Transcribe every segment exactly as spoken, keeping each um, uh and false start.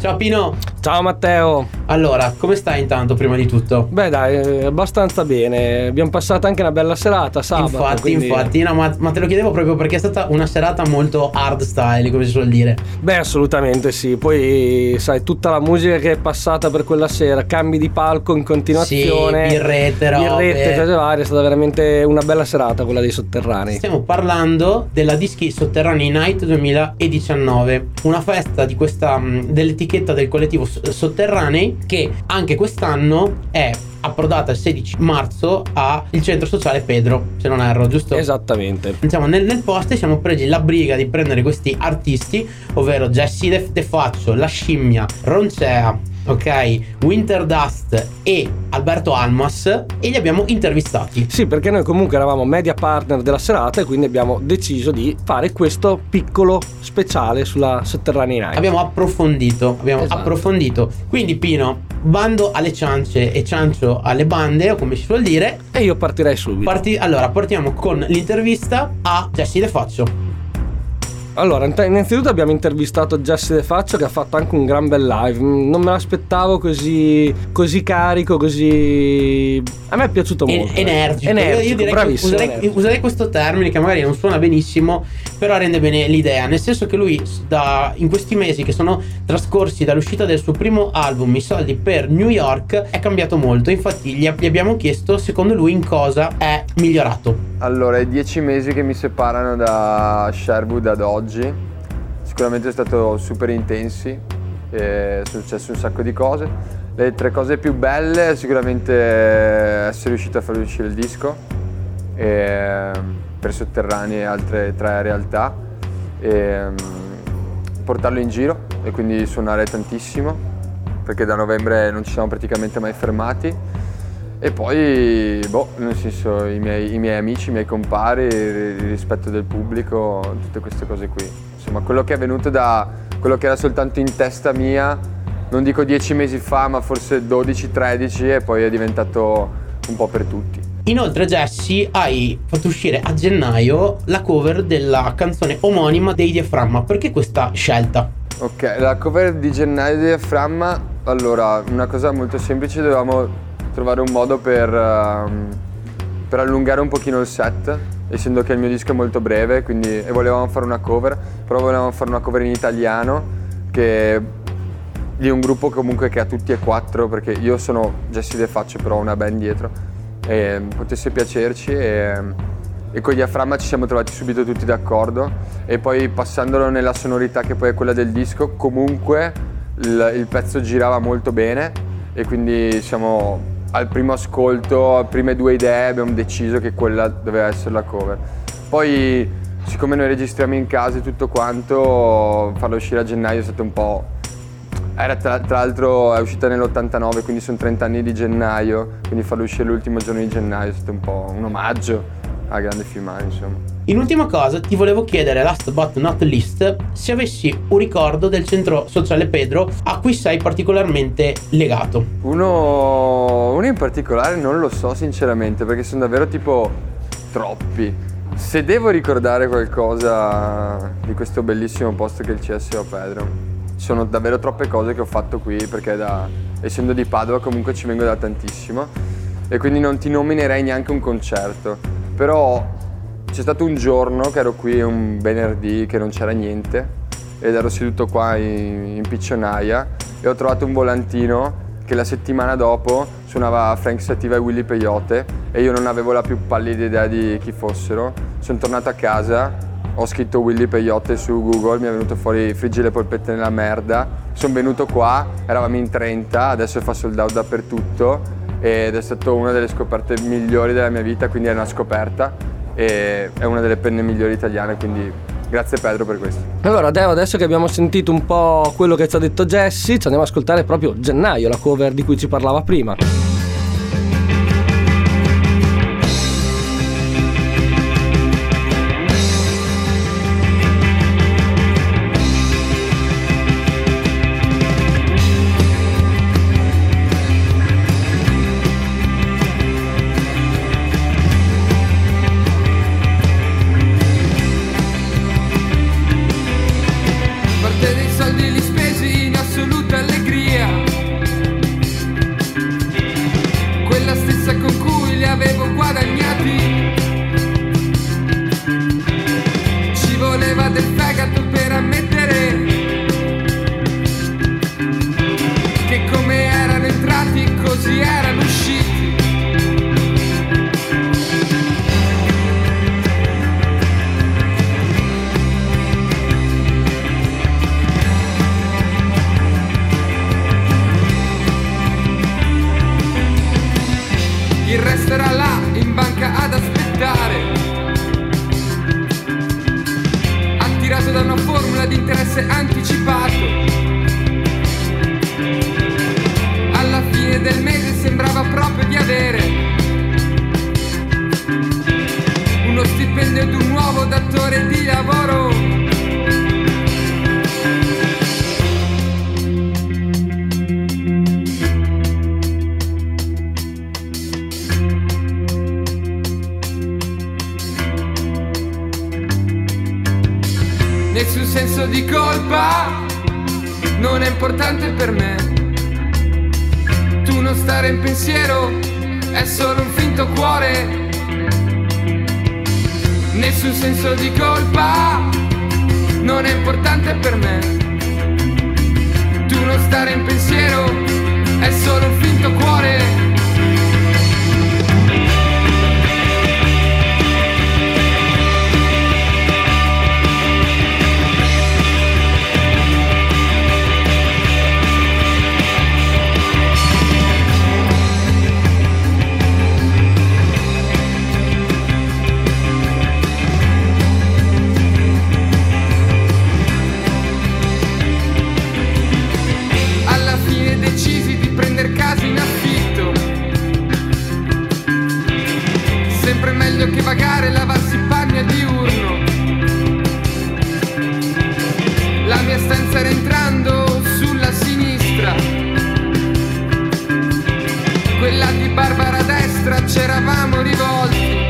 Ciao Pino. Ciao Matteo. Allora, come stai intanto prima di tutto? Beh dai, abbastanza bene. Abbiamo passato anche una bella serata sabato. Infatti, quindi... infatti, no, ma, ma te lo chiedevo proprio perché è stata una serata molto hard style, come si suol dire. Beh, assolutamente sì. Poi, sai, tutta la musica che è passata per quella sera, cambi di palco in continuazione. Sì, birrette, robe. Birrette, cose varie. È stata veramente una bella serata quella dei Sotterranei. Stiamo parlando della Dischi Sotterranei Night duemiladiciannove, una festa di questa dell'etichetta del collettivo Sotterranei, che anche quest'anno è approdata il sedici marzo al centro sociale Pedro, se non erro, giusto? Esattamente. Siamo nel, nel post e siamo presi la briga di prendere questi artisti, ovvero Jesse De, De Faccio, La Scimmia, Roncea, ok, Winter Dust e Alberto Almas, e li abbiamo intervistati. Sì, perché noi comunque eravamo media partner della serata e quindi abbiamo deciso di fare questo piccolo speciale sulla Sotterranei Night. Abbiamo approfondito, abbiamo esatto. approfondito. Quindi Pino, bando alle ciance e ciancio alle bande, o come si suol dire. E io partirei subito. Parti- allora, partiamo con l'intervista a Jesse De Faccio. Allora, innanzitutto abbiamo intervistato Jesse De Faccio, che ha fatto anche un gran bel live. Non me l'aspettavo così così carico, così... A me è piaciuto molto. En- energico. energico. Io, io direi bravissimo, che userei, userei questo termine che magari non suona benissimo, però rende bene l'idea. Nel senso che lui, da, in questi mesi che sono trascorsi dall'uscita del suo primo album, I soldi per New York, è cambiato molto. Infatti gli, gli abbiamo chiesto, secondo lui, in cosa è migliorato. Allora, i dieci mesi che mi separano da Sherwood ad oggi sicuramente sono stati super intensi, e sono successe un sacco di cose. Le tre cose più belle sicuramente essere riuscito a far uscire il disco e, per Sotterranei e altre tre realtà, e, portarlo in giro e quindi suonare tantissimo, perché da novembre non ci siamo praticamente mai fermati. E poi, boh, nel senso, i miei, i miei amici, i miei compari, il rispetto del pubblico, tutte queste cose qui. Insomma, quello che è venuto da quello che era soltanto in testa mia, non dico dieci mesi fa, ma forse dodici tredici, e poi è diventato un po' per tutti. Inoltre, Jesse, hai fatto uscire a gennaio la cover della canzone omonima dei Diaframma. Perché questa scelta? Ok, la cover di gennaio dei Diaframma, allora, una cosa molto semplice, dovevamo trovare un modo per, uh, per allungare un pochino il set, essendo che il mio disco è molto breve, quindi, e volevamo fare una cover, però volevamo fare una cover in italiano, che di un gruppo comunque che ha tutti e quattro, perché io sono Jesse De Faccio, però ho una band dietro, e potesse piacerci, e, e con Diaframma ci siamo trovati subito tutti d'accordo, e poi passandolo nella sonorità che poi è quella del disco, comunque il, il pezzo girava molto bene, e quindi siamo... al primo ascolto, alle prime due idee, abbiamo deciso che quella doveva essere la cover. Poi, siccome noi registriamo in casa e tutto quanto, farla uscire a gennaio è stato un po'... Era tra, tra l'altro è uscita nell'ottantanove, quindi sono trenta anni di Gennaio, quindi farla uscire l'ultimo giorno di gennaio è stato un po' un omaggio alla grande Filmani, insomma. In ultima cosa ti volevo chiedere, last but not least, se avessi un ricordo del centro sociale Pedro a cui sei particolarmente legato. Uno, uno in particolare non lo so sinceramente, perché sono davvero tipo troppi. Se devo ricordare qualcosa di questo bellissimo posto che è il C S O Pedro, ci sono davvero troppe cose che ho fatto qui, perché da, essendo di Padova comunque ci vengo da tantissimo, e quindi non ti nominerei neanche un concerto, però c'è stato un giorno che ero qui, un venerdì, che non c'era niente, ed ero seduto qua in, in piccionaia, e ho trovato un volantino che la settimana dopo suonava Frank Sativa e Willy Peyote, e io non avevo la più pallida idea di chi fossero. Sono tornato a casa, ho scritto Willy Peyote su Google, mi è venuto fuori Friggi le polpette nella merda, sono venuto qua, eravamo in trenta, adesso fa sold out dappertutto, ed è stata una delle scoperte migliori della mia vita, quindi è una scoperta, e è una delle penne migliori italiane, quindi grazie Pedro per questo. Allora Deo, adesso che abbiamo sentito un po' quello che ci ha detto Jesse, ci andiamo ad ascoltare proprio Gennaio, la cover di cui ci parlava prima. Parte dei soldi li spesi in assoluta così erano usciti. Il resto era là in banca ad aspettare, attirato da una formula di interesse anticipato. Alla fine del mese sembrava proprio di avere uno stipendio ed un nuovo datore di lavoro. Nessun senso di colpa, non è importante per me. Tu non stare in pensiero, è solo un finto cuore. Nessun senso di colpa, non è importante per me. Tu non stare in pensiero, è solo un finto cuore. Decisi di prendere casa in affitto, sempre meglio che vagare e lavarsi i panni a diurno. La mia stanza era entrando sulla sinistra, quella di Barbara a destra, c'eravamo rivolti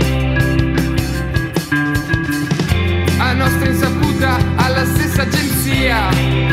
a nostra insaputa alla stessa agenzia.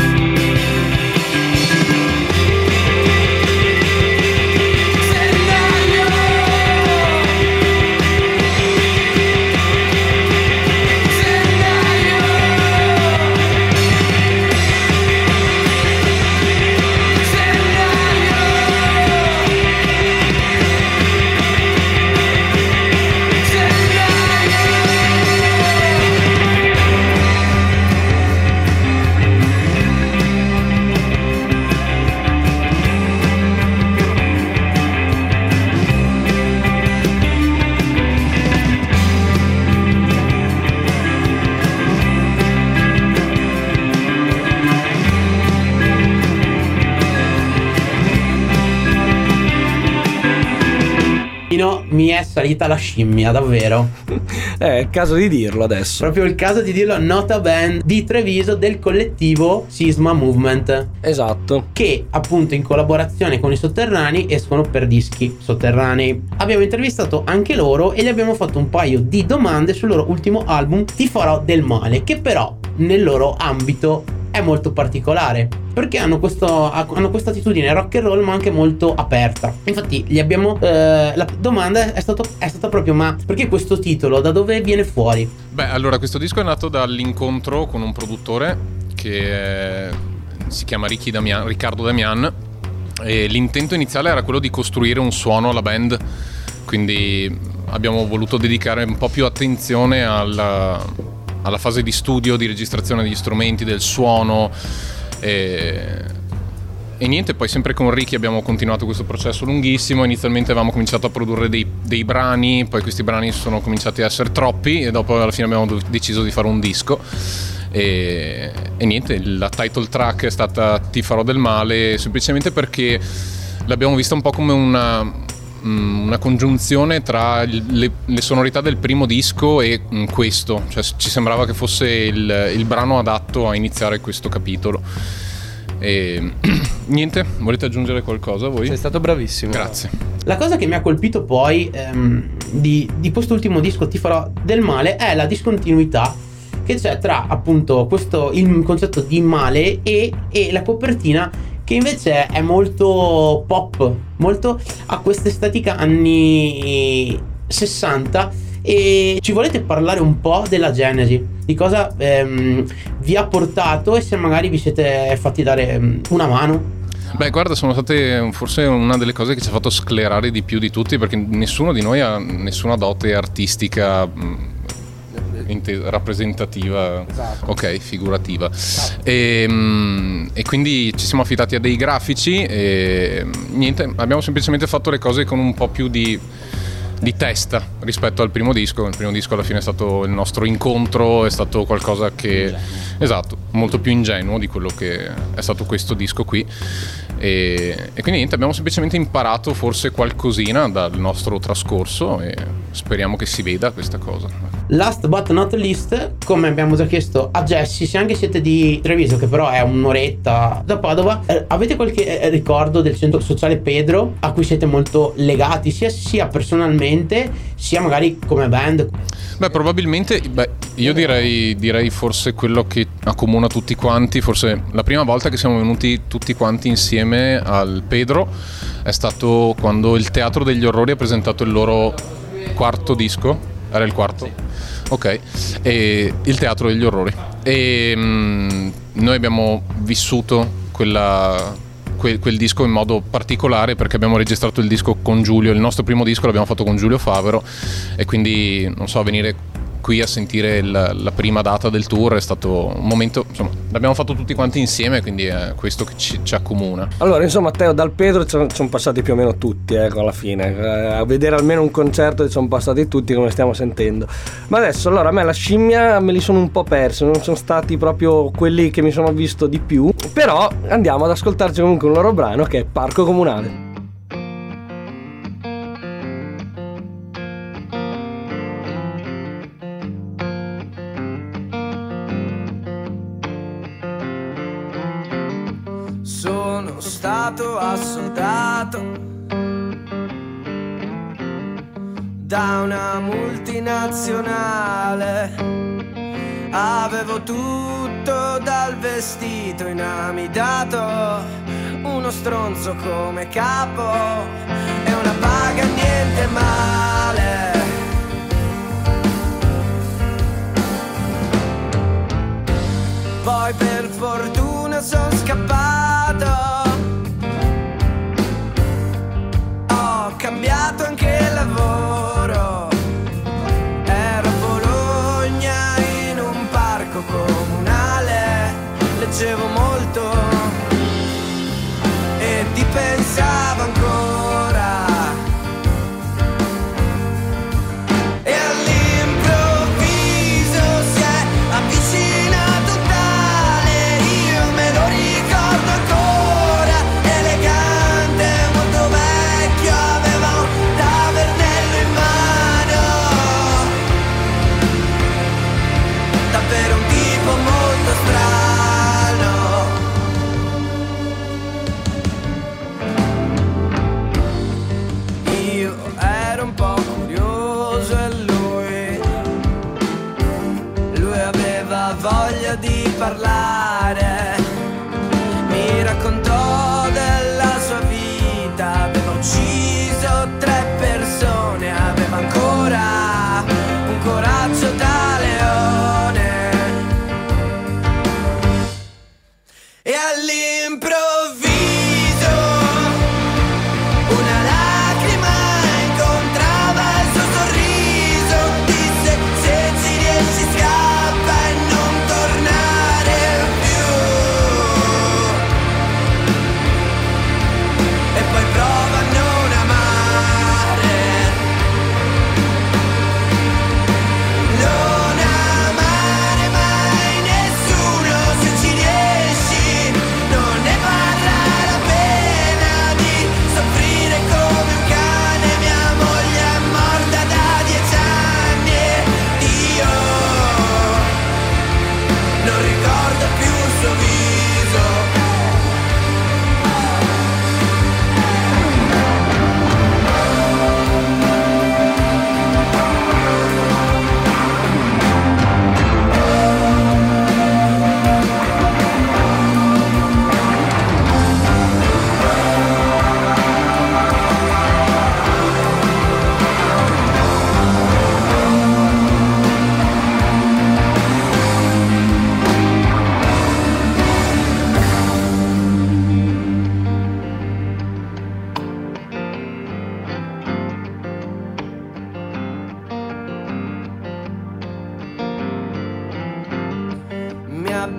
Mi è salita la scimmia, davvero. È il caso di dirlo adesso. Proprio il caso di dirlo. Nota band di Treviso del collettivo Sisma Movement. Esatto. Che appunto in collaborazione con i Sotterranei escono per dischi sotterranei. Abbiamo intervistato anche loro e gli abbiamo fatto un paio di domande sul loro ultimo album Ti farò del male, che però nel loro ambito è molto particolare, perché hanno questo hanno questa attitudine rock and roll ma anche molto aperta. Infatti gli abbiamo eh, la domanda è, stato, è stata proprio: ma perché questo titolo, da dove viene fuori? Beh, allora questo disco è nato dall'incontro con un produttore che è, si chiama Ricky Damian, Riccardo Damian, e l'intento iniziale era quello di costruire un suono alla band, quindi abbiamo voluto dedicare un po' più attenzione alla alla fase di studio, di registrazione degli strumenti, del suono e, e niente, poi sempre con Ricky abbiamo continuato questo processo lunghissimo. Inizialmente avevamo cominciato a produrre dei, dei brani, poi questi brani sono cominciati a essere troppi e dopo alla fine abbiamo deciso di fare un disco e, e niente, la title track è stata Ti farò del male, semplicemente perché l'abbiamo vista un po' come una una congiunzione tra le, le sonorità del primo disco e questo, cioè ci sembrava che fosse il, il brano adatto a iniziare questo capitolo. E niente, volete aggiungere qualcosa voi? Sei stato bravissimo. Grazie. La cosa che mi ha colpito poi ehm, di, di quest'ultimo disco Ti farò del male è la discontinuità che c'è tra appunto questo, il concetto di male e, e la copertina, che invece è molto pop, molto a questa estetica anni sessanta. E ci volete parlare un po' della genesi, di cosa ehm, vi ha portato e se magari vi siete fatti dare una mano? Beh, guarda, sono state forse una delle cose che ci ha fatto sclerare di più di tutti, perché nessuno di noi ha nessuna dote artistica inte- rappresentativa, esatto. Ok, figurativa. Esatto. E, e quindi ci siamo affidati a dei grafici e niente, abbiamo semplicemente fatto le cose con un po' più di di testa rispetto al primo disco. Il primo disco alla fine è stato il nostro incontro, è stato qualcosa che ingenuo. Esatto, molto più ingenuo di quello che è stato questo disco qui e, e quindi niente, abbiamo semplicemente imparato forse qualcosina dal nostro trascorso e speriamo che si veda questa cosa. Last but not least, come abbiamo già chiesto a Jessy, se anche siete di Treviso, che però è un'oretta da Padova, eh, avete qualche eh, ricordo del centro sociale Pedro a cui siete molto legati, sia, sia personalmente sia magari come band? Beh, probabilmente, beh, io direi, direi forse quello che accomuna tutti quanti, forse la prima volta che siamo venuti tutti quanti insieme al Pedro è stato quando il Teatro degli Orrori ha presentato il loro quarto disco, era il quarto? Sì. Ok, e il Teatro degli Orrori. E mh, noi abbiamo vissuto quella, quel, quel disco in modo particolare perché abbiamo registrato il disco con Giulio, il nostro primo disco l'abbiamo fatto con Giulio Favero e quindi, non so, venire qui a sentire il, la prima data del tour è stato un momento, insomma, l'abbiamo fatto tutti quanti insieme, quindi è questo che ci, ci accomuna. Allora, insomma, Teo, dal Pedro ci sono passati più o meno tutti, ecco, alla fine, eh, a vedere almeno un concerto ci sono passati tutti, come stiamo sentendo. Ma adesso, allora, a me la scimmia me li sono un po' persi, non sono stati proprio quelli che mi sono visto di più, però andiamo ad ascoltarci comunque un loro brano che è Parco Comunale. Stato assoldato da una multinazionale, avevo tutto dal vestito inamidato, uno stronzo come capo e una paga niente male. Poi per fortuna son scappato, cambiato anche lavoro, ero a Bologna in un parco comunale, leggevo molto e ti pensavo ancora, e all'improvviso si è avvicinato tale, io me lo ricordo ancora, elegante, molto vecchio, davvero un tipo molto strano.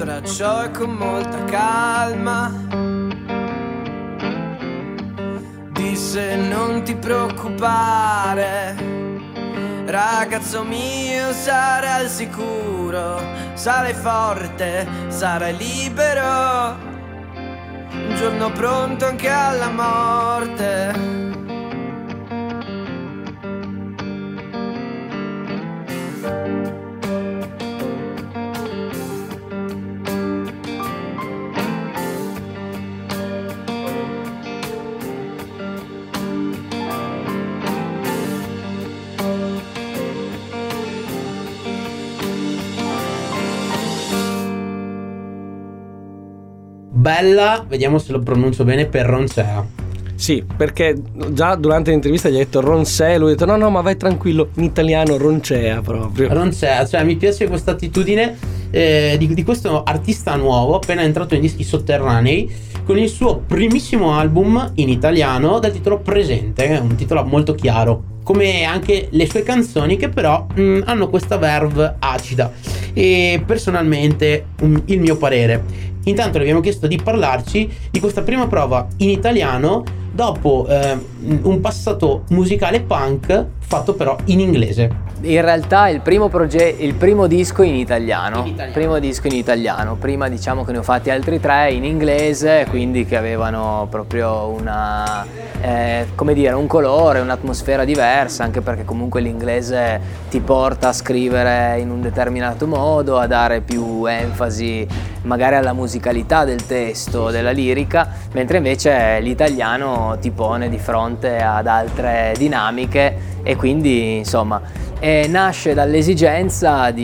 abbracciò e con molta calma disse: non ti preoccupare, ragazzo mio, sarai al sicuro, sarai forte, sarai libero, un giorno pronto anche alla morte. Bella, vediamo se lo pronuncio bene, per Roncea. Sì, perché già durante l'intervista gli ha detto Roncea, lui ha detto no no ma vai tranquillo, in italiano Roncea proprio. Roncea, cioè mi piace questa attitudine eh, di, di questo artista nuovo appena entrato in dischi sotterranei con il suo primissimo album in italiano dal titolo Presente, un titolo molto chiaro, come anche le sue canzoni, che però mh, hanno questa verve acida e personalmente um, il mio parere. Intanto le abbiamo chiesto di parlarci di questa prima prova in italiano dopo eh, un passato musicale punk fatto però in inglese. In realtà il primo, proge- il primo disco in italiano, In italiano. primo disco in italiano, prima diciamo che ne ho fatti altri tre in inglese, quindi che avevano proprio una, eh, come dire, un colore, un'atmosfera diversa, anche perché comunque l'inglese ti porta a scrivere in un determinato modo, a dare più enfasi magari alla musicalità del testo, della lirica, mentre invece l'italiano ti pone di fronte ad altre dinamiche e quindi insomma e nasce dall'esigenza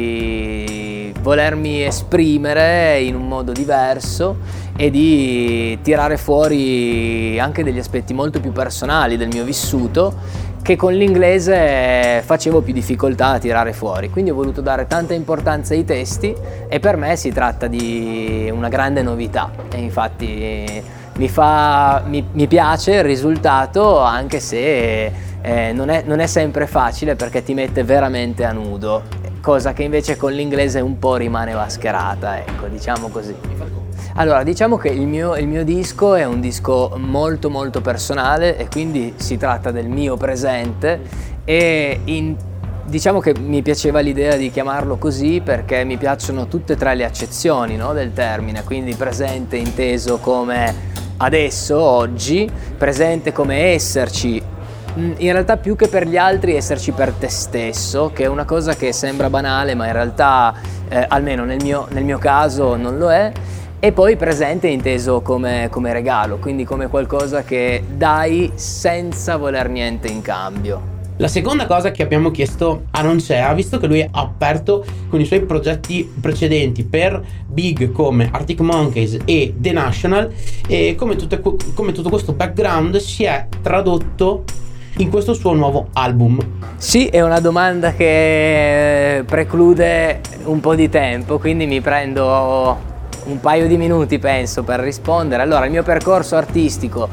di volermi esprimere in un modo diverso e di tirare fuori anche degli aspetti molto più personali del mio vissuto che con l'inglese facevo più difficoltà a tirare fuori, quindi ho voluto dare tanta importanza ai testi e per me si tratta di una grande novità e infatti mi, fa, mi, mi piace il risultato, anche se Eh, non, è, non è sempre facile perché ti mette veramente a nudo, cosa che invece con l'inglese un po' rimane mascherata, ecco, diciamo così. Allora, diciamo che il mio, il mio disco è un disco molto molto personale e quindi si tratta del mio presente e in, diciamo che mi piaceva l'idea di chiamarlo così perché mi piacciono tutte e tre le accezioni, no, del termine, quindi presente inteso come adesso, oggi, presente come esserci in realtà più che per gli altri esserci per te stesso, che è una cosa che sembra banale ma in realtà eh, almeno nel mio, nel mio caso non lo è, e poi presente inteso come, come regalo, quindi come qualcosa che dai senza voler niente in cambio. La seconda cosa che abbiamo chiesto a Roncea, visto che lui ha aperto con i suoi progetti precedenti per big come Arctic Monkeys e The National, e come, tutte, come tutto questo background si è tradotto in questo suo nuovo album. Sì, è una domanda che preclude un po' di tempo, quindi mi prendo un paio di minuti penso per rispondere. Allora, il mio percorso artistico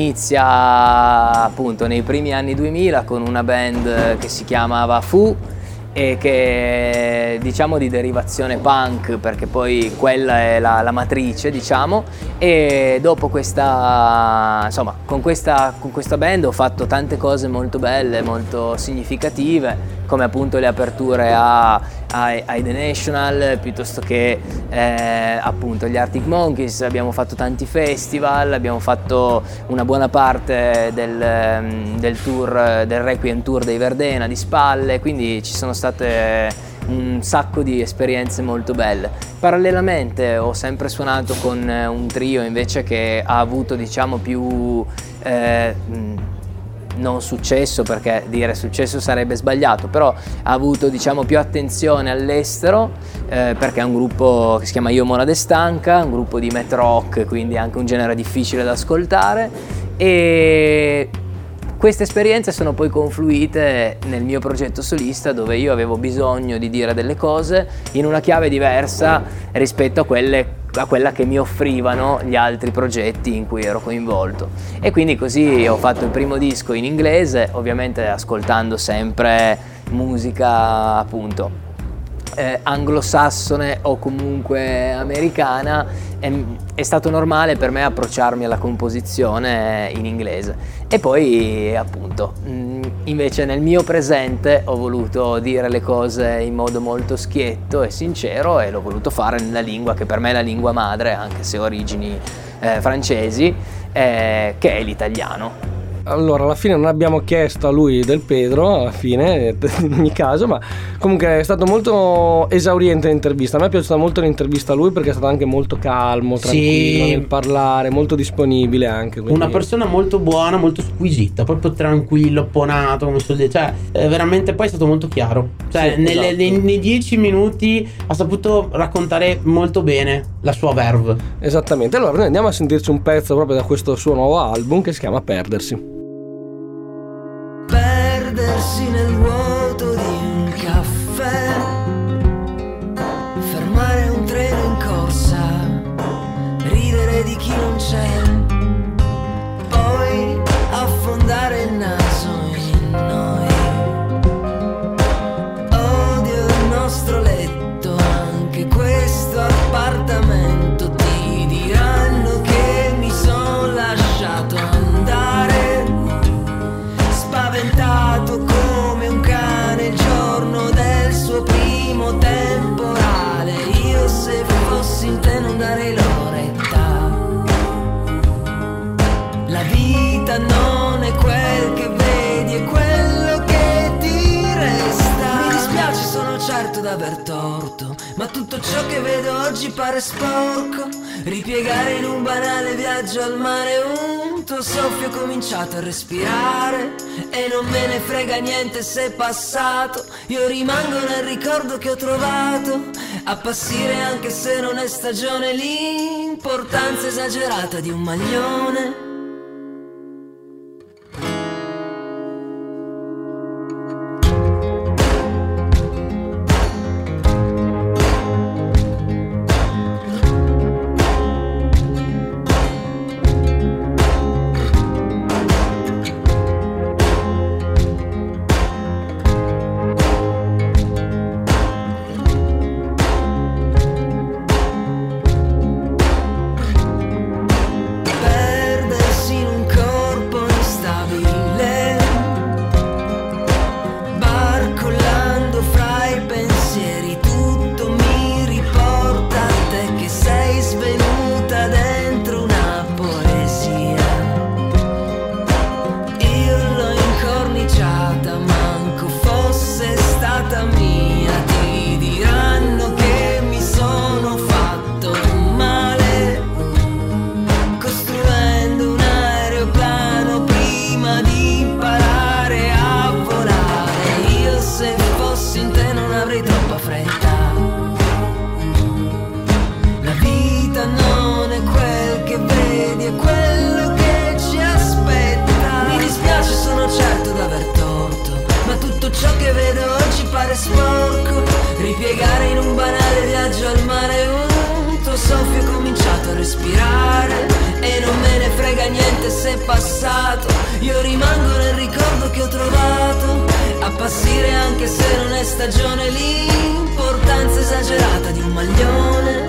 inizia appunto nei primi anni duemila con una band che si chiamava Fu e che diciamo di derivazione punk, perché poi quella è la, la matrice, diciamo, e dopo questa, insomma, con questa, con questa band ho fatto tante cose molto belle, molto significative, come appunto le aperture a, a, ai The National, piuttosto che eh, appunto gli Arctic Monkeys. Abbiamo fatto tanti festival, abbiamo fatto una buona parte del, del tour, del Requiem Tour dei Verdena di spalle, quindi ci sono state un sacco di esperienze molto belle. Parallelamente ho sempre suonato con un trio invece che ha avuto diciamo più eh, non successo, perché dire successo sarebbe sbagliato, però ha avuto diciamo più attenzione all'estero eh, perché è un gruppo che si chiama Io Mona De Stanca, un gruppo di math rock, quindi anche un genere difficile da ascoltare, e queste esperienze sono poi confluite nel mio progetto solista, dove io avevo bisogno di dire delle cose in una chiave diversa rispetto a quelle a quella che mi offrivano gli altri progetti in cui ero coinvolto, e quindi così ho fatto il primo disco in inglese, ovviamente ascoltando sempre musica appunto eh, anglosassone o comunque americana, è, è stato normale per me approcciarmi alla composizione in inglese. E poi appunto mh, invece nel mio presente ho voluto dire le cose in modo molto schietto e sincero, e l'ho voluto fare nella lingua che per me è la lingua madre, anche se ho origini eh, francesi, eh, che è l'italiano. Allora, alla fine non abbiamo chiesto a lui del Pedro, alla fine, in ogni caso, ma comunque è stato molto esauriente l'intervista. A me è piaciuta molto l'intervista a lui perché è stato anche molto calmo, tranquillo, sì, nel parlare, molto disponibile anche. Quindi... una persona molto buona, molto squisita, proprio tranquillo, ponato, come so dire. Cioè, eh, veramente poi è stato molto chiaro. Cioè, sì, nelle, esatto. nei, nei dieci minuti ha saputo raccontare molto bene la sua verve. Esattamente. Allora, noi andiamo a sentirci un pezzo proprio da questo suo nuovo album che si chiama Perdersi. Perdersi nel vuoto di un caffè, fermare un treno in corsa, ridere di chi non c'è, poi affondare il naso in noi. Odio il nostro letto, anche questo appartamento, ti diranno che mi son lasciato andare, spaventato come un cane il giorno del suo primo temporale. Io se fossi in te non darei l'oretta. La vita non è quel che vedi, è quello che ti resta. Mi dispiace, sono certo d'aver torto, ma tutto ciò che vedo oggi pare sporco. Ripiegare in un banale viaggio al mare, un tuo soffio ho cominciato a respirare e non me ne frega niente se è passato. Io rimango nel ricordo che ho trovato, appassire anche se non è stagione, l'importanza esagerata di un maglione. Ripiegare in un banale viaggio al mare, un tuo soffio ho cominciato a respirare e non me ne frega niente se è passato. Io rimango nel ricordo che ho trovato, appassire anche se non è stagione, l'importanza esagerata di un maglione.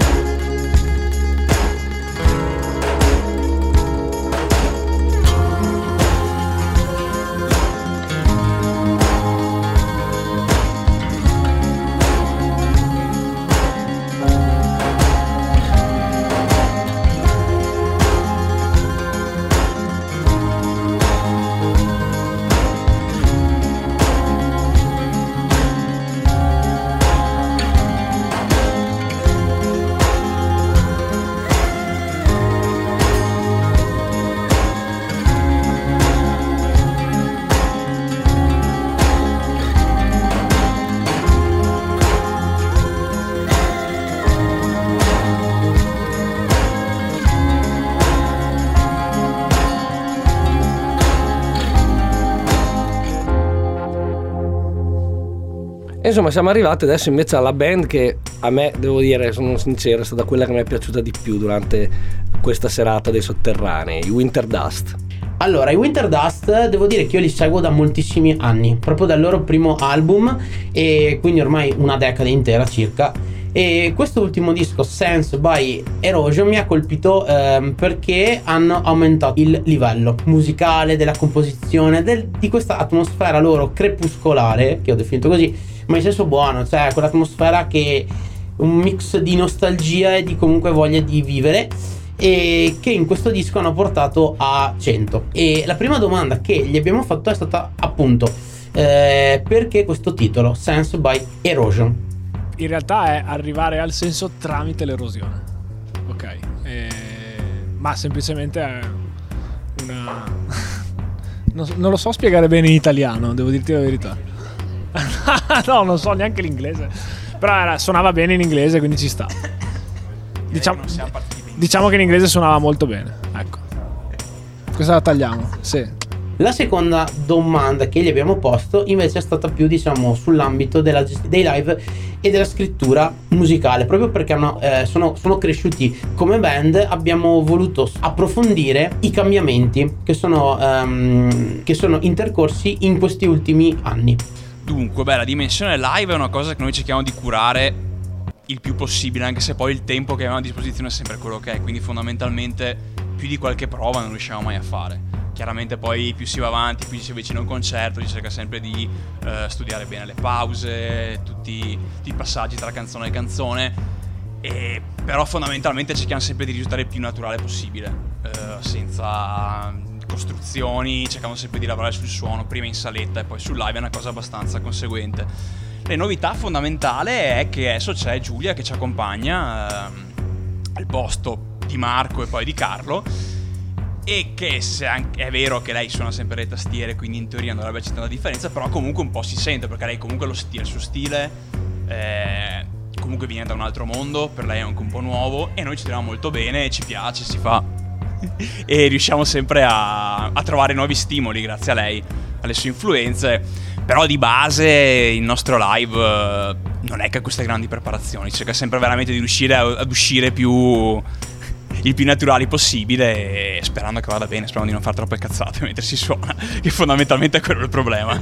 Insomma, siamo arrivati adesso invece alla band che a me, devo dire, sono sincero, è stata quella che mi è piaciuta di più durante questa serata dei Sotterranei, i Winter Dust. Allora, i Winter Dust devo dire che io li seguo da moltissimi anni, proprio dal loro primo album, e quindi ormai una decade intera circa. E questo ultimo disco, Sense by Erosion, mi ha colpito ehm, perché hanno aumentato il livello musicale, della composizione, del, di questa atmosfera loro crepuscolare, che ho definito così, ma in senso buono, cioè quell'atmosfera che un mix di nostalgia e di comunque voglia di vivere, e che in questo disco hanno portato a cento. E la prima domanda che gli abbiamo fatto è stata appunto eh, perché questo titolo, Sense by Erosion? In realtà è arrivare al senso tramite l'erosione, ok? E... ma semplicemente è una... non, non lo so spiegare bene in italiano, devo dirti la verità. No, non so neanche l'inglese, però era, suonava bene in inglese, quindi ci sta. Diciamo, diciamo che in inglese suonava molto bene, ecco. Questa la tagliamo, sì. La seconda domanda che gli abbiamo posto invece è stata più, diciamo, sull'ambito della gest- dei live e della scrittura musicale, proprio perché hanno, eh, sono, sono cresciuti come band. Abbiamo voluto approfondire i cambiamenti che sono, um, che sono intercorsi in questi ultimi anni. Dunque, beh, la dimensione live è una cosa che noi cerchiamo di curare il più possibile, anche se poi il tempo che abbiamo a disposizione è sempre quello che è, quindi fondamentalmente più di qualche prova non riusciamo mai a fare. Chiaramente poi più si va avanti, più si avvicina un concerto, si cerca sempre di eh, studiare bene le pause, tutti i passaggi tra canzone e canzone, e però fondamentalmente cerchiamo sempre di risultare il più naturale possibile, eh, senza costruzioni, cerchiamo sempre di lavorare sul suono, prima in saletta e poi sul live, è una cosa abbastanza conseguente. Le novità fondamentali è che adesso c'è Giulia che ci accompagna eh, al posto di Marco e poi di Carlo, e che se anche è vero che lei suona sempre le tastiere, quindi in teoria non dovrebbe esserci una differenza, però comunque un po' si sente, perché lei comunque lo stile, il suo stile eh, comunque viene da un altro mondo, per lei è anche un po' nuovo, e noi ci troviamo molto bene, ci piace, si fa e riusciamo sempre a, a trovare nuovi stimoli grazie a lei, alle sue influenze. Però di base il nostro live eh, non è che ha queste grandi preparazioni, cerca sempre veramente di riuscire a, ad uscire più il più naturali possibile, e sperando che vada bene, sperando di non fare troppe cazzate mentre si suona, che fondamentalmente è quello il problema.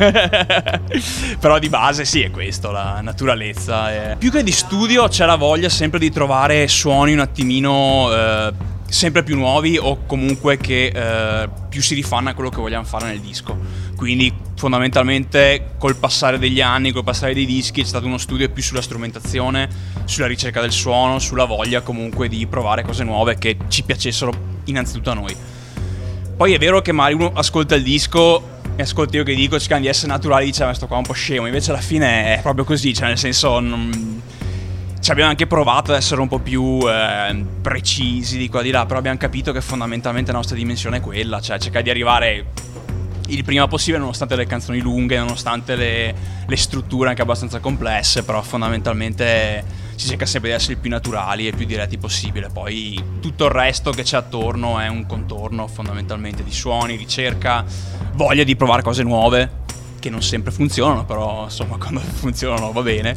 Però di base sì, è questo, la naturalezza. E più che di studio c'è la voglia sempre di trovare suoni un attimino eh, sempre più nuovi, o comunque che eh, più si rifanno a quello che vogliamo fare nel disco. Quindi fondamentalmente col passare degli anni, col passare dei dischi, c'è stato uno studio più sulla strumentazione, sulla ricerca del suono, sulla voglia comunque di provare cose nuove che ci piacessero innanzitutto a noi. Poi è vero che magari uno ascolta il disco e ascolta io che dico, cercando di essere naturali, dice ma sto qua un po' scemo, invece alla fine è proprio così, cioè nel senso non... ci abbiamo anche provato ad essere un po' più eh, precisi di qua di là, però abbiamo capito che fondamentalmente la nostra dimensione è quella, cioè cercare di arrivare il prima possibile, nonostante le canzoni lunghe, nonostante le, le strutture anche abbastanza complesse, però fondamentalmente si cerca sempre di essere il più naturali e il più diretti possibile. Poi tutto il resto che c'è attorno è un contorno fondamentalmente di suoni, ricerca, voglia di provare cose nuove che non sempre funzionano, però insomma quando funzionano va bene.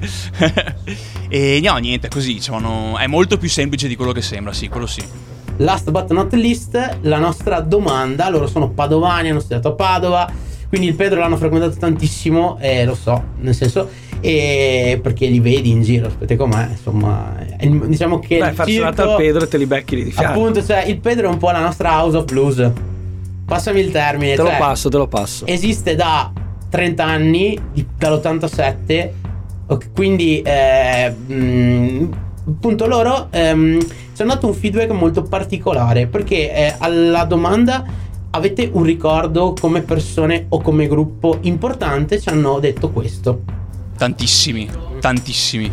E no, niente, così diciamo, è molto più semplice di quello che sembra, sì, quello sì. Last but not least, la nostra domanda. Loro sono padovani, hanno studiato a Padova, quindi il Pedro l'hanno frequentato tantissimo, eh, lo so, nel senso, e perché li vedi in giro, aspetta com'è, insomma, è, diciamo che Beh, far suonata al Pedro e te li becchi lì di fianco. Appunto, cioè il Pedro è un po' la nostra house of blues, passami il termine. Te cioè, lo passo, te lo passo. Esiste da trenta anni, di, dall'ottantasette, okay, quindi eh, mh, appunto loro ehm, ci hanno dato un feedback molto particolare, perché eh, alla domanda avete un ricordo come persone o come gruppo importante, ci hanno detto questo. Tantissimi, tantissimi.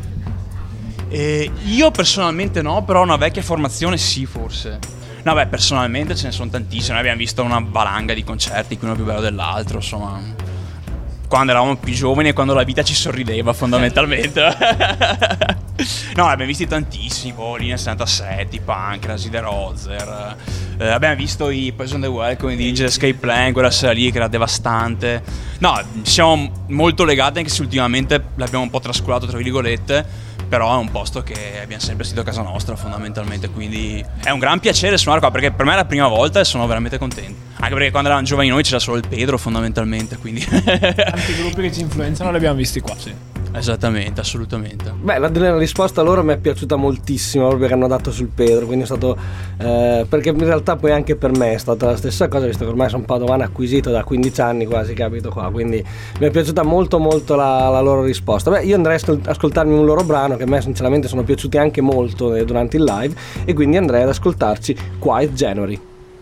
E io personalmente no, però una vecchia formazione sì, forse. No, beh, personalmente ce ne sono tantissimi. Noi abbiamo visto una valanga di concerti, uno più bello dell'altro, insomma, quando eravamo più giovani e quando la vita ci sorrideva fondamentalmente. No, abbiamo visti tantissimi, boh, Linea settantasette, i Pancreas, i The Rozer, eh, abbiamo visto i Poison the Welcome di Escape Plan, quella sera lì che era devastante. No, siamo molto legati, anche se ultimamente l'abbiamo un po' trascurato tra virgolette, però è un posto che abbiamo sempre sentito a casa nostra fondamentalmente, quindi è un gran piacere suonare qua, perché per me è la prima volta e sono veramente contento, anche perché quando eravamo giovani noi c'era solo il Pedro fondamentalmente, quindi tanti gruppi che ci influenzano li abbiamo visti qua. Sì. Esattamente, assolutamente. Beh, la, la risposta loro mi è piaciuta moltissimo, proprio che hanno dato sul Pedro, quindi è stato eh, perché in realtà poi anche per me è stata la stessa cosa, visto che ormai sono padovano acquisito da quindici anni quasi che abito qua, quindi mi è piaciuta molto molto la, la loro risposta. Beh, io andrei a ascoltarmi un loro brano che a me sinceramente sono piaciuti anche molto durante il live, e quindi andrei ad ascoltarci Quiet January.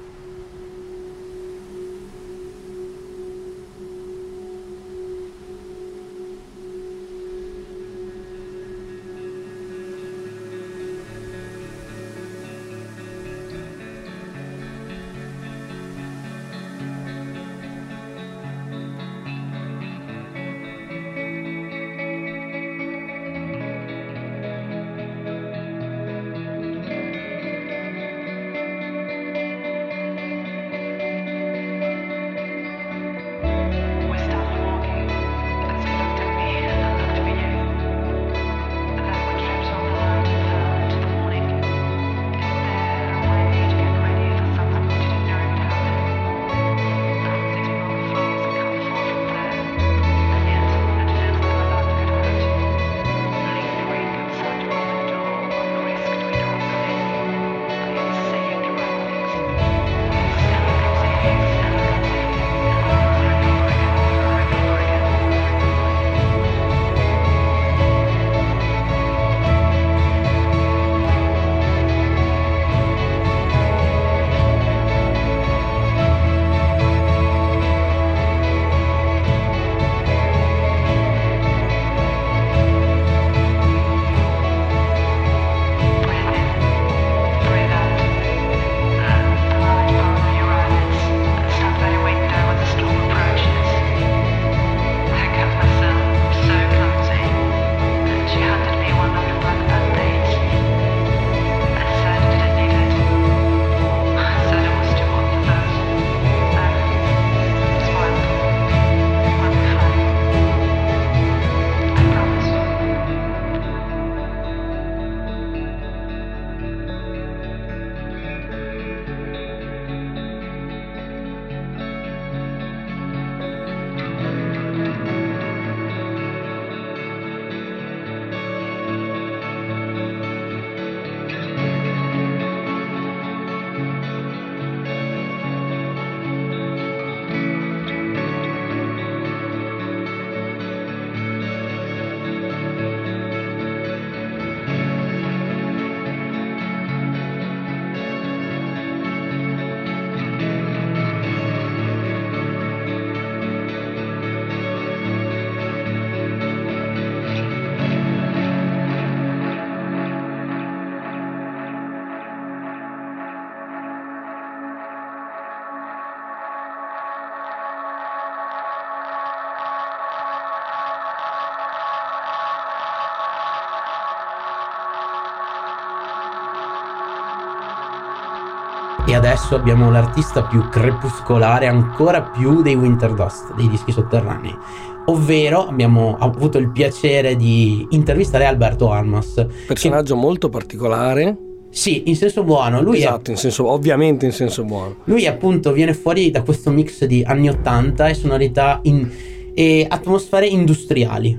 E adesso abbiamo l'artista più crepuscolare, ancora più dei Winter Dust, dei dischi sotterranei. Ovvero abbiamo avuto il piacere di intervistare Alberto Almas. Personaggio che... molto particolare. Sì, in senso buono. Lui esatto, è... in senso, ovviamente in senso buono. Lui appunto viene fuori da questo mix di anni ottanta e sonorità in... e atmosfere industriali.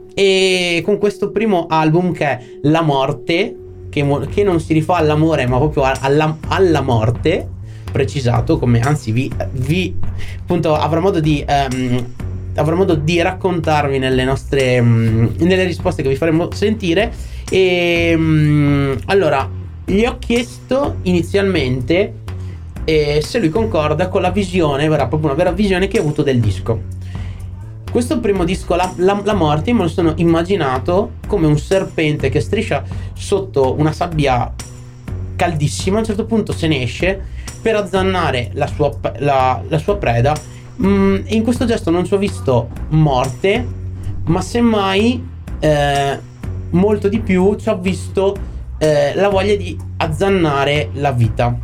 E con questo primo album che è La Morte, che, che non si rifà all'amore ma proprio alla, alla morte, precisato, come anzi vi, vi appunto avrò modo di um, avrò modo di raccontarvi nelle nostre um, nelle risposte che vi faremo sentire. E um, allora gli ho chiesto inizialmente eh, se lui concorda con la visione, vera, proprio una vera visione che ha avuto del disco. Questo primo disco, la, la, la morte, me lo sono immaginato come un serpente che striscia sotto una sabbia caldissima, a un certo punto se ne esce per azzannare la sua, la, la sua preda, mm, e in questo gesto non ci ho visto morte, ma semmai eh, molto di più ci ho visto eh, la voglia di azzannare la vita.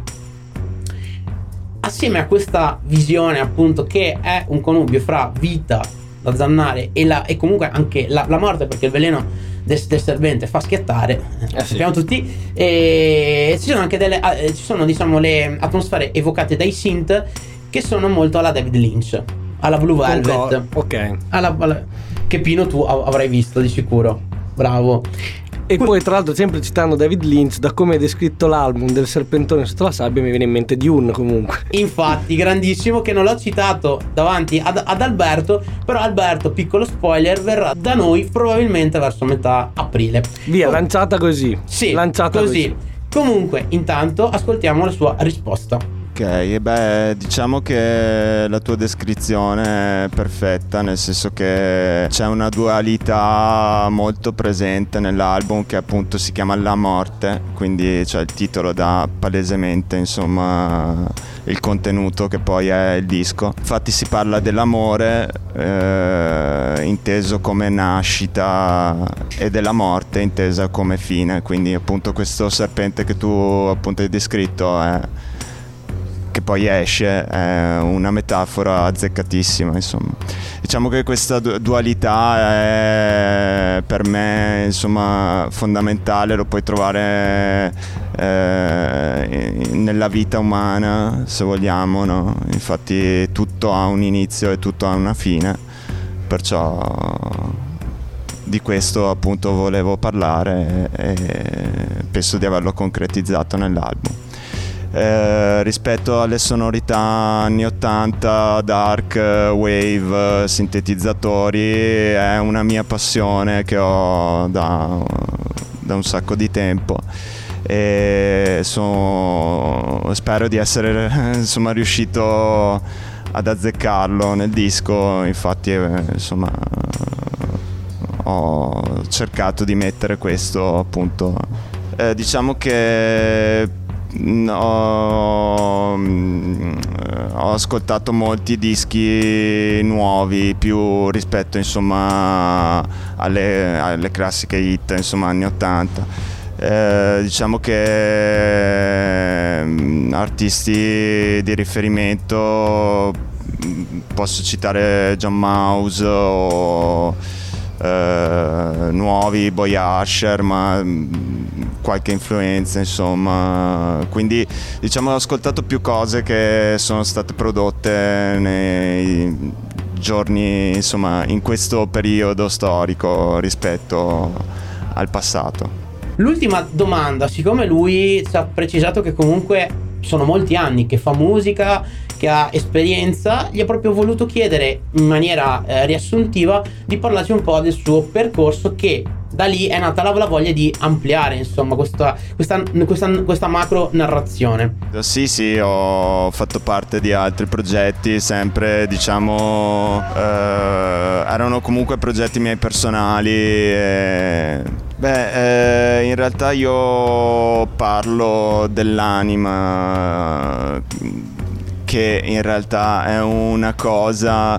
Assieme a questa visione appunto che è un connubio fra vita da azzannare e, la, e comunque anche la, la morte, perché il veleno del, del servente fa schiattare, Eh sì. sappiamo tutti. E ci sono anche delle eh, ci sono diciamo le atmosfere evocate dai synth che sono molto alla David Lynch, alla Blue Velvet. Concor- ok. Alla, alla- che Pino tu av- avrai visto di sicuro, bravo. E poi tra l'altro, sempre citando David Lynch, da come hai descritto l'album del serpentone sotto la sabbia mi viene in mente Dune comunque. Infatti, grandissimo, che non l'ho citato davanti ad, ad Alberto, però Alberto, piccolo spoiler, verrà da noi probabilmente verso metà aprile. Via, Com- lanciata così. Sì, lanciata così. così. Comunque, intanto ascoltiamo la sua risposta. Ok, e beh, diciamo che la tua descrizione è perfetta, nel senso che c'è una dualità molto presente nell'album che appunto si chiama La Morte, quindi cioè, il titolo dà palesemente insomma il contenuto che poi è il disco. Infatti si parla dell'amore eh, inteso come nascita e della morte intesa come fine, quindi appunto questo serpente che tu appunto hai descritto è che poi esce, è una metafora azzeccatissima, insomma. Diciamo che questa dualità è per me insomma fondamentale, lo puoi trovare eh, nella vita umana, se vogliamo, no? Infatti tutto ha un inizio e tutto ha una fine, perciò di questo appunto volevo parlare e penso di averlo concretizzato nell'album. Eh, rispetto alle sonorità anni ottanta, dark, wave, sintetizzatori, è una mia passione che ho da, da un sacco di tempo e so, spero di essere insomma riuscito ad azzeccarlo nel disco. Infatti eh, insomma ho cercato di mettere questo appunto. Eh, diciamo che Ho, ho ascoltato molti dischi nuovi più rispetto insomma alle, alle classiche hit insomma anni ottanta. Eh, diciamo che artisti di riferimento posso citare John Mouse o eh, nuovi Boy Asher, ma qualche influenza insomma, quindi diciamo ho ascoltato più cose che sono state prodotte nei giorni insomma in questo periodo storico rispetto al passato. L'ultima domanda, siccome lui ci ha precisato che comunque sono molti anni che fa musica, che ha esperienza, gli ho proprio voluto chiedere in maniera eh, riassuntiva di parlarci un po' del suo percorso, che da lì è nata la, la voglia di ampliare insomma questa, questa, questa, questa macro narrazione. Sì sì, ho fatto parte di altri progetti, sempre diciamo eh, erano comunque progetti miei personali e, beh eh, in realtà io parlo dell'anima, che in realtà è una cosa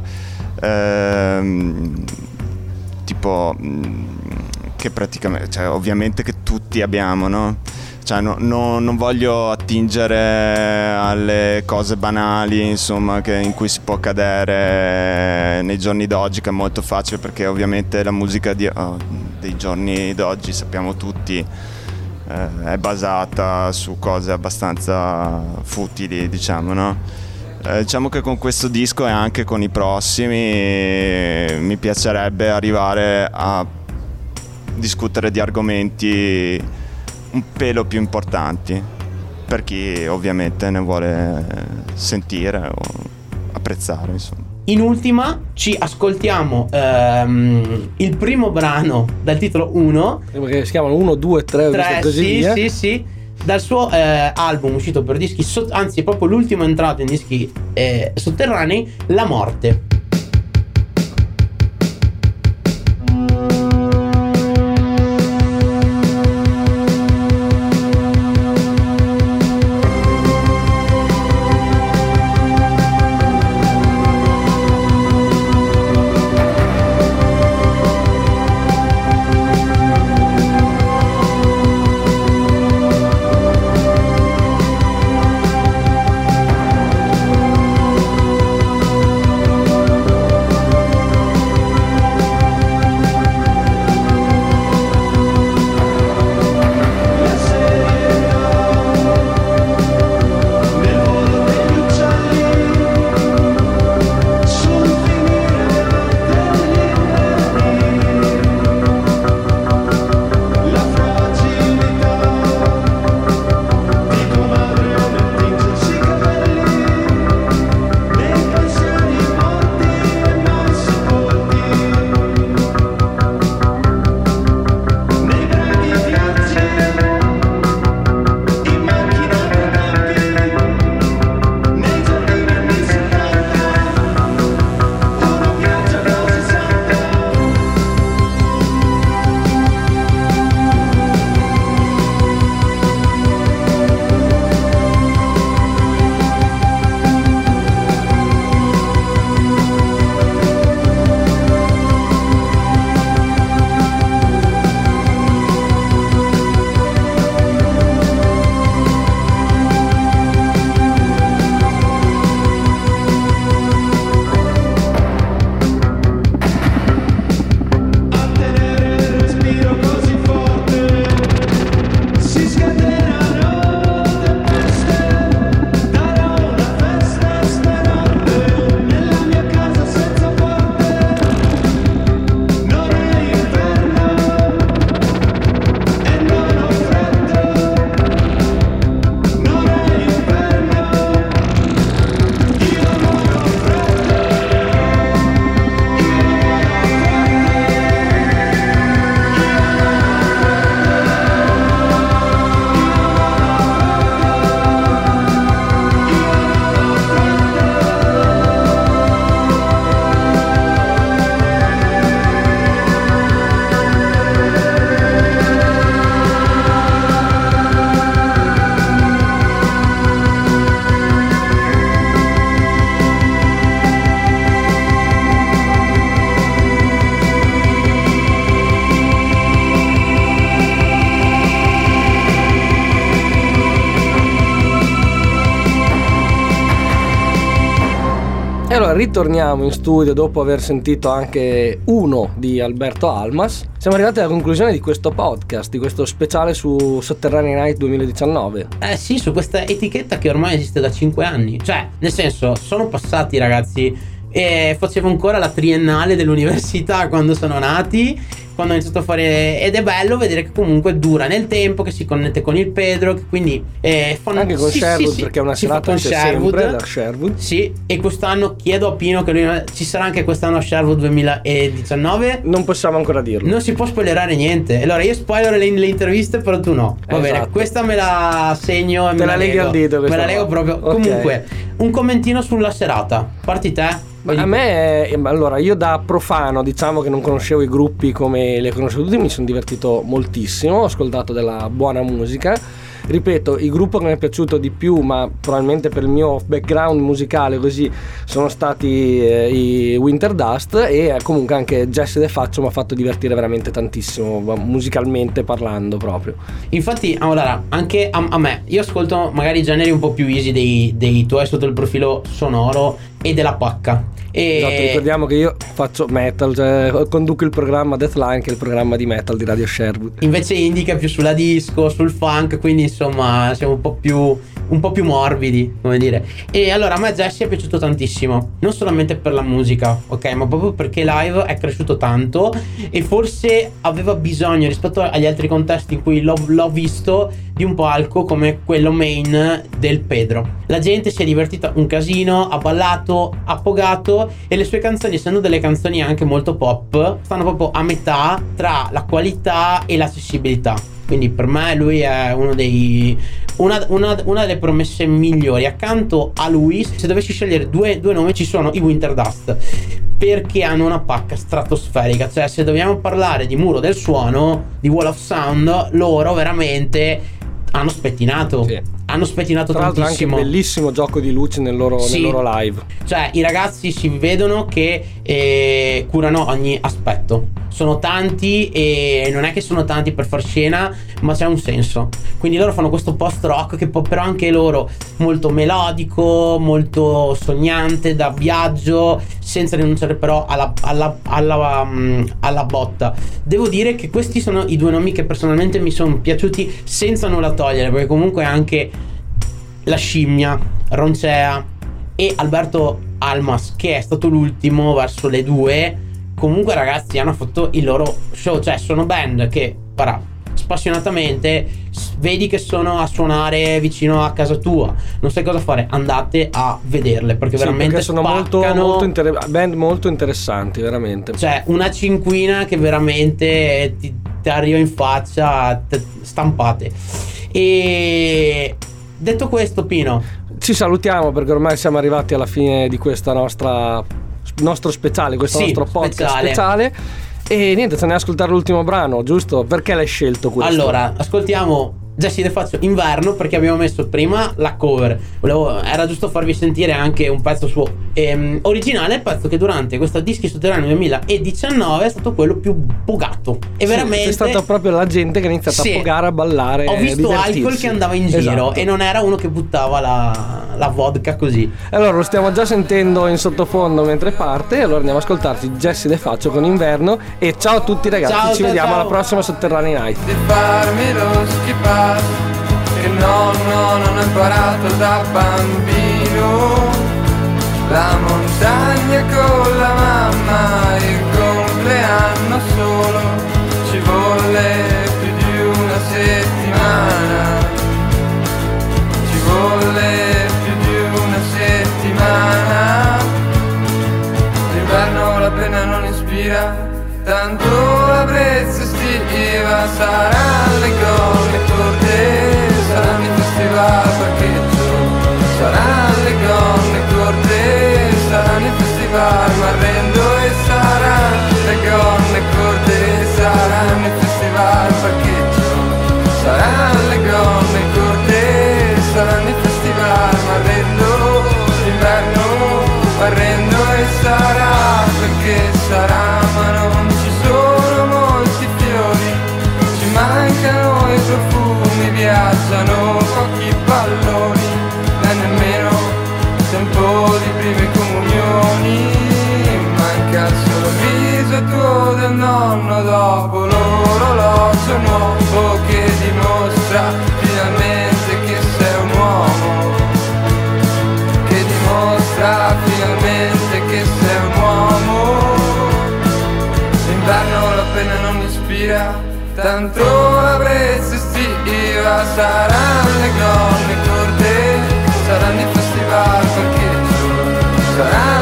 ehm, tipo che praticamente, cioè ovviamente che tutti abbiamo, no? Cioè no, no, non voglio attingere alle cose banali, insomma, che, in cui si può cadere nei giorni d'oggi, che è molto facile, perché ovviamente la musica di, oh, dei giorni d'oggi, sappiamo tutti, eh, è basata su cose abbastanza futili, diciamo, no? Eh, diciamo che con questo disco e anche con i prossimi mi piacerebbe arrivare a discutere di argomenti un pelo più importanti per chi ovviamente ne vuole sentire o apprezzare, insomma. In ultima ci ascoltiamo ehm, il primo brano dal titolo uno, perché si chiamano uno, due, tre, tre così sì, via. sì, sì, dal suo eh, album uscito per dischi so- anzi è proprio l'ultimo entrato in dischi eh, sotterranei, La Morte. allora ritorniamo in studio dopo aver sentito anche uno di Alberto Almas. Siamo arrivati alla conclusione di questo podcast, di questo speciale su Sotterranei Night duemiladiciannove. Eh sì, su questa etichetta che ormai esiste da cinque anni. Cioè, nel senso, sono passati, ragazzi, e facevo ancora la triennale dell'università quando sono nati, quando ho iniziato a fare, ed è bello vedere che comunque dura nel tempo, che si connette con il Pedro, che quindi eh, fanno anche con sì, Sherwood, sì, sì, perché è una si fa serata con c'è Sherwood, sempre da Sherwood. Sì, e quest'anno chiedo a Pino che lui, ci sarà anche quest'anno a Sherwood duemiladiciannove. Non possiamo ancora dirlo, non si può spoilerare niente. Allora io spoiler le, le interviste, però tu no. Va esatto. bene, questa me la segno e te me la leghi al dito, me la leggo proprio. Okay. Comunque, un commentino sulla serata. Parti te. A me, allora, io da profano, diciamo che non conoscevo i gruppi come li ho conosciuti tutti, mi sono divertito moltissimo, ho ascoltato della buona musica. Ripeto, il gruppo che mi è piaciuto di più, ma probabilmente per il mio background musicale così, sono stati eh, i Winter Dust, e comunque anche Jesse De Faccio mi ha fatto divertire veramente tantissimo, musicalmente parlando proprio. Infatti, allora, anche a, a me, io ascolto magari i generi un po' più easy dei, dei tuoi sotto il profilo sonoro e della pacca. E... Esatto, ricordiamo che io faccio metal, cioè conduco il programma Deathline, che è il programma di metal di Radio Sherwood. Invece indica più sulla disco, sul funk, quindi insomma siamo un po' più un po' più morbidi, come dire. E allora a me Jesse è piaciuto tantissimo, non solamente per la musica, ok, ma proprio perché live è cresciuto tanto e forse aveva bisogno, rispetto agli altri contesti in cui l'ho, l'ho visto, di un palco come quello main del Pedro. La gente si è divertita un casino, ha ballato, ha pogato, e le sue canzoni, essendo delle canzoni anche molto pop, stanno proprio a metà tra la qualità e l'accessibilità. Quindi per me lui è uno dei una, una, una delle promesse migliori. Accanto a lui, se dovessi scegliere due, due nomi, ci sono i Winter Dust, perché hanno una pacca stratosferica. Cioè, se dobbiamo parlare di muro del suono, di Wall of Sound, loro veramente hanno spettinato. Sì. Hanno spettinato tra l'altro tantissimo. Anche un bellissimo gioco di luce nel loro, sì. nel loro live. Cioè i ragazzi si vedono che eh, curano ogni aspetto. Sono tanti, e non è che sono tanti per far scena, ma c'è un senso. Quindi loro fanno questo post rock che può, però anche loro molto melodico, molto sognante, da viaggio, senza rinunciare però alla, alla, alla, um, alla botta. Devo dire che questi sono i due nomi che personalmente mi sono piaciuti, senza nulla togliere, perché comunque anche La Scimmia, Roncea e Alberto Almas, che è stato l'ultimo verso le due, comunque ragazzi hanno fatto il loro show. Cioè sono band che parà spassionatamente, vedi che sono a suonare vicino a casa tua, non sai cosa fare, andate a vederle, perché sì, veramente perché sono molto, molto inter- band molto interessanti, veramente. Cioè una cinquina che veramente ti, ti arriva in faccia, te, stampate. E detto questo, Pino, ci salutiamo, perché ormai siamo arrivati alla fine di questa nostra nostro speciale, questo sì, nostro podcast speciale. speciale E niente, se ne ascoltare l'ultimo brano, giusto? Perché l'hai scelto questo? Allora, ascoltiamo Jesse De Faccio, Inverno, perché abbiamo messo prima la cover. Volevo, era giusto farvi sentire anche un pezzo suo ehm, originale, il pezzo che durante questa Dischi Sotterranei duemiladiciannove è stato quello più pogato. E sì, veramente è stata proprio la gente che ha iniziato sì, a pogare, a ballare. Ho visto alcol che andava in giro, esatto, e non era uno che buttava la, la vodka così. Allora lo stiamo già sentendo in sottofondo mentre parte. Allora andiamo ad ascoltarci Jesse De Faccio con Inverno. E ciao a tutti ragazzi, ciao, ci ciao, vediamo ciao. alla prossima Sotterranei Night. Di farmi lo schifare che no, no, non ho imparato da bambino. La montagna con la mamma, il compleanno solo, ci volle più di una settimana. Ci volle più di una settimana. L'inverno la pena non ispira, tanto la brezza estiva. Saranno le gonne corte, saranno i festival parcheggio. Saranno le gonne corte, saranno i festival marrendo. E saranno le gonne corte, saranno i festival parcheggio. Saranno le gonne corte, saranno i festival marrendo. L'inverno marrendo e sarà, perché sarà, ma non ci sono molti fiori. Ci mancano i profumi, viaggiano pochi palloni, né nemmeno tempo di prime comunioni. regalo del nonno dopo l'orologio nuovo che dimostra finalmente che sei un uomo, che dimostra finalmente che sei un uomo. L'inverno la penna non mi ispira, tanto la brezza estiva, saranno le gonne corte, saranno i festival, perché saranno